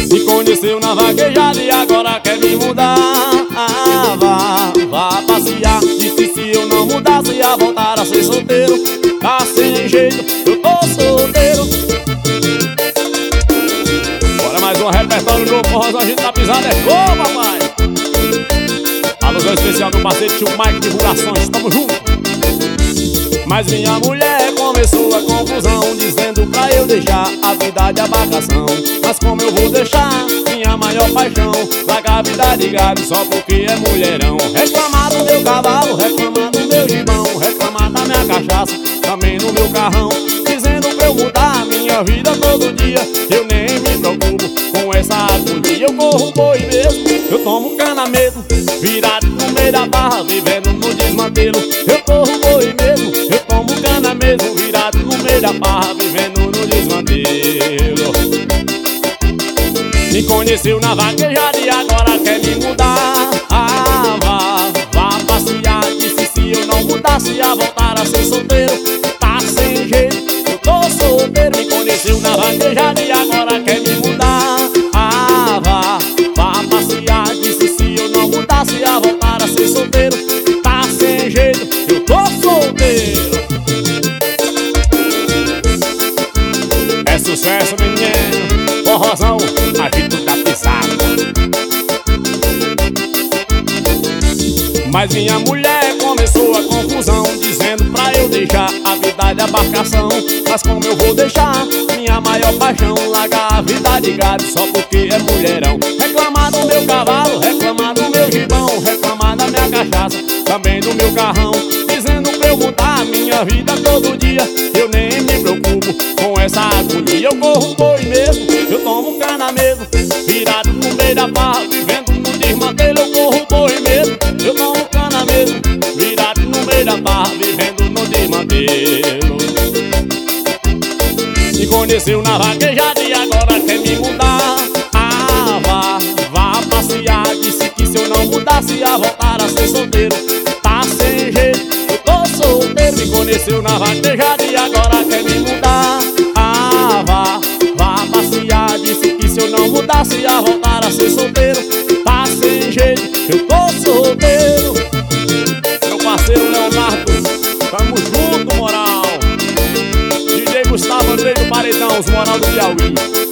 Me conheceu na vaquejada e agora quer me mudar. Vá passear. Disse se eu não mudasse ia voltar a ser solteiro. Tá sem jeito, eu tô solteiro. Bora mais um repertório novo, forrozão, a gente tá pisando é gol, papai. Alusão especial do parceiro tio Mike Divulgações, tamo junto. Mas minha mulher começou a confusão, dizendo pra eu deixar a vida de abacação. Mas como eu vou deixar minha maior paixão, largar a vida de gado só porque é mulherão. Reclamar do meu cavalo, reclamar do meu gibão, reclamar da minha cachaça, também no meu carrão, dizendo pra eu mudar a minha vida todo dia. Eu nem me preocupo com essa agonia. Eu corro boi mesmo, eu tomo cana mesmo, virado no meio da barra, vivendo no desmantelo. Eu corro boi mesmo, eu tomo cana mesmo, virado no meio da barra, vivendo no desmantelo. Me conheceu na vaquejada e agora quer me mudar. Vá passear. Disse se eu não mudasse ia voltar a ser solteiro. Tá sem jeito, eu tô solteiro. Me conheceu na vaquejada e agora quer me mudar. Vá passear. Disse se eu não mudasse ia voltar a ser solteiro. Tá sem jeito, eu tô solteiro. É sucesso, menino, forrozão, agito da pisada. Mas minha mulher começou a confusão, dizendo pra eu deixar a vida de abarcação. Mas como eu vou deixar minha maior paixão, largar a vida de gado só porque é mulherão. Reclamar do meu cavalo, reclamar do meu gibão, reclamar da minha cachaça, também do meu carrão, dizendo pra eu mudar a minha vida todo dia. Eu nem me preocupo com essa agonia. Eu corro boi mesmo, eu tomo cana mesmo, virado no meio da barra, vivendo no desmantelo. Eu corro boi mesmo, eu tomo cana mesmo, virado no meio da barra, vivendo no desmantelo. Me conheceu na vaquejada e agora quer me mudar. Vá passear. Disse que se eu não mudasse ia voltar a ser solteiro. Tá sem jeito, eu tô solteiro. Me conheceu na vaquejada e agora quer me mudar. Vá passear. Disse que se eu não mudasse ia voltar a ser solteiro. Tá sem jeito, eu tô solteiro. Meu parceiro Leonardo, tamo junto, moral. DJ Gustavo Andrei do Paredão, os moral do Piauí.